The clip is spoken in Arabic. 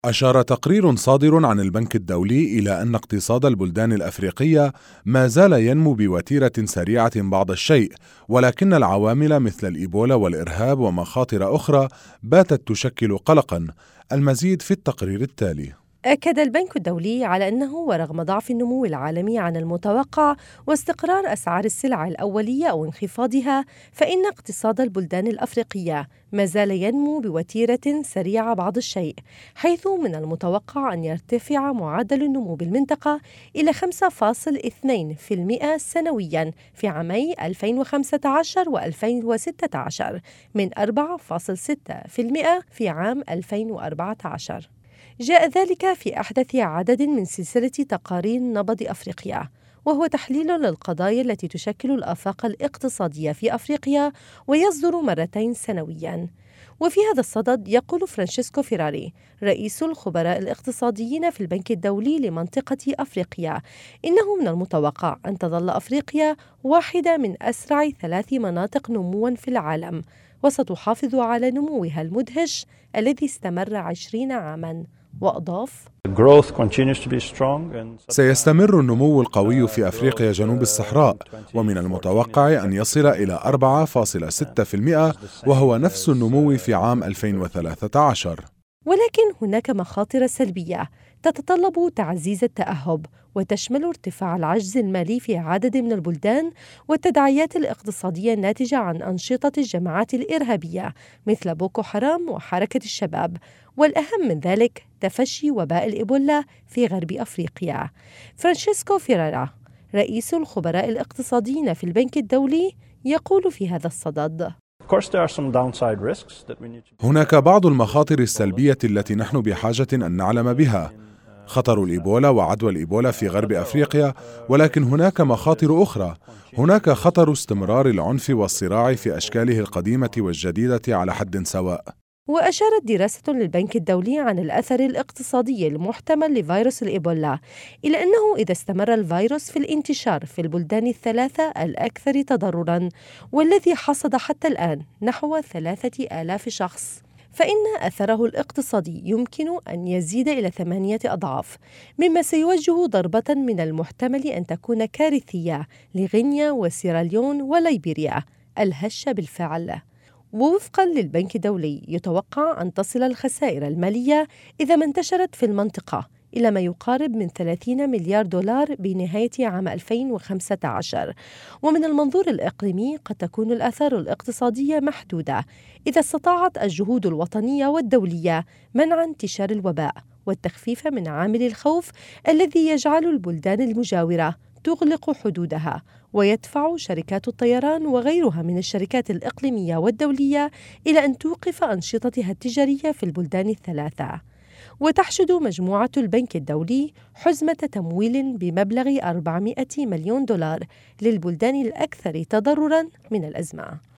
أشار تقرير صادر عن البنك الدولي إلى أن اقتصاد البلدان الأفريقية ما زال ينمو بوتيرة سريعة بعض الشيء، ولكن العوامل مثل الإيبولا والإرهاب ومخاطر أخرى باتت تشكل قلقاً. المزيد في التقرير التالي. أكد البنك الدولي على أنه ورغم ضعف النمو العالمي عن المتوقع واستقرار أسعار السلع الأولية أو انخفاضها، فإن اقتصاد البلدان الأفريقية ما زال ينمو بوتيرة سريعة بعض الشيء، حيث من المتوقع أن يرتفع معدل النمو بالمنطقة إلى 5.2% سنوياً في عامي 2015 و2016 من 4.6% في عام 2014. جاء ذلك في أحدث عدد من سلسلة تقارير نبض أفريقيا، وهو تحليل للقضايا التي تشكل الآفاق الاقتصادية في أفريقيا ويصدر مرتين سنوياً. وفي هذا الصدد يقول فرانشيسكو فيراري رئيس الخبراء الاقتصاديين في البنك الدولي لمنطقة أفريقيا إنه من المتوقع أن تظل أفريقيا واحدة من أسرع 3 مناطق نمواً في العالم، وستحافظ على نموها المدهش الذي استمر 20 عاماً. وأضاف: سيستمر النمو القوي في أفريقيا جنوب الصحراء، ومن المتوقع أن يصل إلى 4.6%، وهو نفس النمو في عام 2013. ولكن هناك مخاطر سلبية تتطلب تعزيز التأهب، وتشمل ارتفاع العجز المالي في عدد من البلدان والتداعيات الاقتصادية الناتجة عن أنشطة الجماعات الإرهابية مثل بوكو حرام وحركة الشباب، والأهم من ذلك تفشي وباء الإيبولا في غرب أفريقيا. فرانشيسكو فيرارا رئيس الخبراء الاقتصاديين في البنك الدولي يقول في هذا الصدد: هناك بعض المخاطر السلبية التي نحن بحاجة أن نعلم بها، خطر الإيبولا وعدوى الإيبولا في غرب أفريقيا، ولكن هناك مخاطر أخرى. هناك خطر استمرار العنف والصراع في أشكاله القديمة والجديدة على حد سواء. وأشارت دراسة للبنك الدولي عن الأثر الاقتصادي المحتمل لفيروس الإيبولا إلى أنه إذا استمر الفيروس في الانتشار في البلدان الثلاثة الأكثر تضرراً، والذي حصد حتى الآن نحو 3000 شخص، فإن أثره الاقتصادي يمكن أن يزيد إلى 8 أضعاف، مما سيوجه ضربة من المحتمل أن تكون كارثية لغينيا وسيراليون وليبيريا الهشة بالفعل. ووفقاً للبنك الدولي يتوقع أن تصل الخسائر المالية إذا ما انتشرت في المنطقة إلى ما يقارب من 30 مليار دولار بنهاية عام 2015. ومن المنظور الإقليمي قد تكون الآثار الاقتصادية محدودة إذا استطاعت الجهود الوطنية والدولية منع انتشار الوباء والتخفيف من عامل الخوف الذي يجعل البلدان المجاورة تغلق حدودها ويدفع شركات الطيران وغيرها من الشركات الإقليمية والدولية إلى أن توقف أنشطتها التجارية في البلدان الثلاثة. وتحشد مجموعة البنك الدولي حزمة تمويل بمبلغ 400 مليون دولار للبلدان الأكثر تضرراً من الأزمة.